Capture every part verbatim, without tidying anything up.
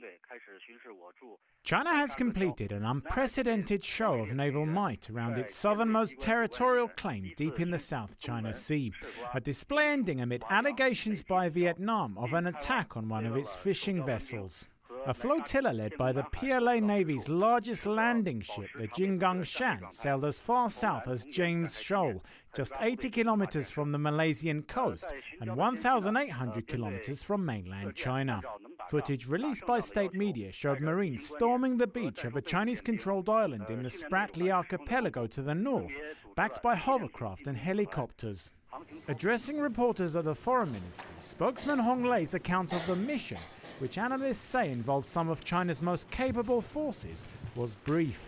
China has completed an unprecedented show of naval might around its southernmost territorial claim deep in the South China Sea, a display ending amid allegations by Vietnam of an attack on one of its fishing vessels. A flotilla led by the P L A Navy's largest landing ship, the Jinggang Shan, sailed as far south as James Shoal, just eighty kilometers from the Malaysian coast and one thousand eight hundred kilometers from mainland China. Footage released by state media showed Marines storming the beach of a Chinese-controlled island in the Spratly Archipelago to the north, backed by hovercraft and helicopters. Addressing reporters at the Foreign Ministry, spokesman Hong Lei's account of the mission, which analysts say involved some of China's most capable forces, was brief.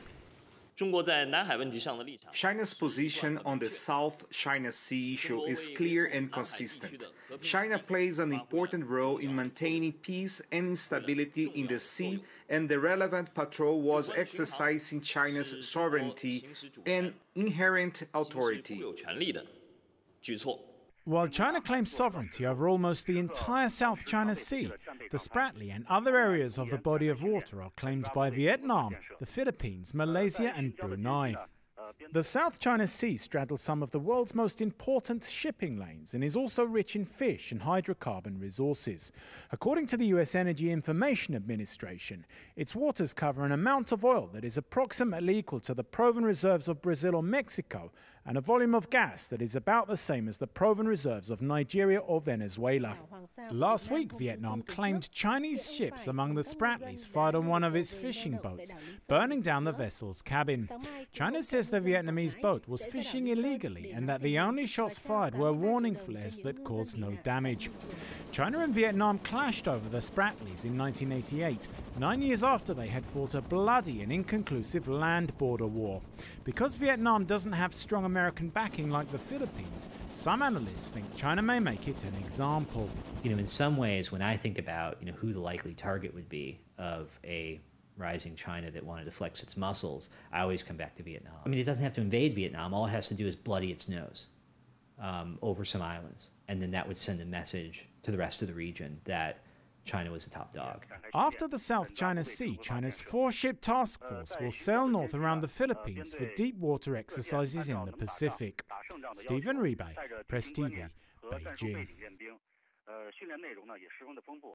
China's position on the South China Sea issue is clear and consistent. China plays an important role in maintaining peace and stability in the sea, and the relevant patrol was exercising China's sovereignty and inherent authority. While China claims sovereignty over almost the entire South China Sea, the Spratly and other areas of the body of water are claimed by Vietnam, the Philippines, Malaysia and Brunei. The South China Sea straddles some of the world's most important shipping lanes and is also rich in fish and hydrocarbon resources. According to the U S Energy Information Administration, its waters cover an amount of oil that is approximately equal to the proven reserves of Brazil or Mexico, and a volume of gas that is about the same as the proven reserves of Nigeria or Venezuela. Last week, Vietnam claimed Chinese ships among the Spratlys fired on one of its fishing boats, burning down the vessel's cabin. China says the Vietnamese boat was fishing illegally and that the only shots fired were warning flares that caused no damage. China and Vietnam clashed over the Spratlys in nineteen eighty-eight, nine years after they had fought a bloody and inconclusive land border war. Because Vietnam doesn't have strong American backing like the Philippines, some analysts think China may make it an example. You know, in some ways, when I think about, you know, who the likely target would be of a rising China that wanted to flex its muscles, I always come back to Vietnam. I mean, it doesn't have to invade Vietnam. All it has to do is bloody its nose um, over some islands. And then that would send a message to the rest of the region that China was the top dog. After the South China Sea, China's four-ship task force will sail north around the Philippines for deep water exercises in the Pacific. Stephen Rebay, Press T V, Beijing.